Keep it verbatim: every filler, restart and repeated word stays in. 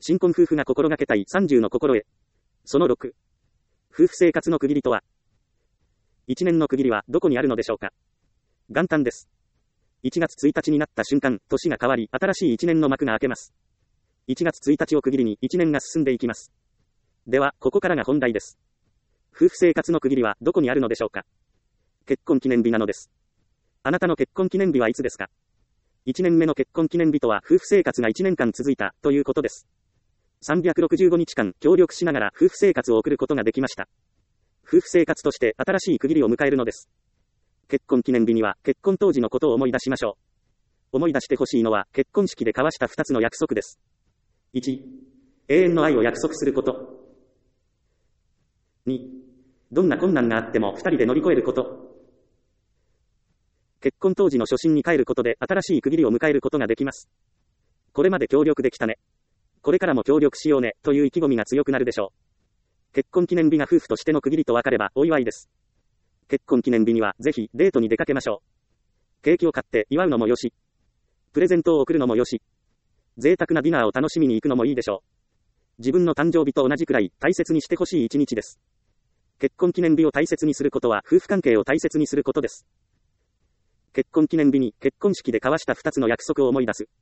新婚夫婦が心がけたいさんじゅうの心得。そのろく。夫婦生活の区切りとは。一年の区切りはどこにあるのでしょうか。元旦です。いちがつついたちになった瞬間、年が変わり、新しい一年の幕が開けます。いちがつついたちを区切りに一年が進んでいきます。では、ここからが本題です。夫婦生活の区切りはどこにあるのでしょうか。結婚記念日なのです。あなたの結婚記念日はいつですか。いちねんめの結婚記念日とは夫婦生活がいちねんかん続いたということです。さんびゃくろくじゅうごにちかん協力しながら夫婦生活を送ることができました。夫婦生活として新しい区切りを迎えるのです。結婚記念日には結婚当時のことを思い出しましょう。思い出してほしいのは結婚式で交わしたふたつの約束です。いち、永遠の愛を約束すること。に、どんな困難があってもふたりで乗り越えること。結婚当時の初心に帰ることで新しい区切りを迎えることができます。これまで協力できたね。これからも協力しようねという意気込みが強くなるでしょう。結婚記念日が夫婦としての区切りと分かればお祝いです。結婚記念日にはぜひデートに出かけましょう。ケーキを買って祝うのもよし、プレゼントを贈るのもよし、贅沢なディナーを楽しみに行くのもいいでしょう。自分の誕生日と同じくらい大切にしてほしい一日です。結婚記念日を大切にすることは夫婦関係を大切にすることです。結婚記念日に結婚式で交わしたふたつの約束を思い出す。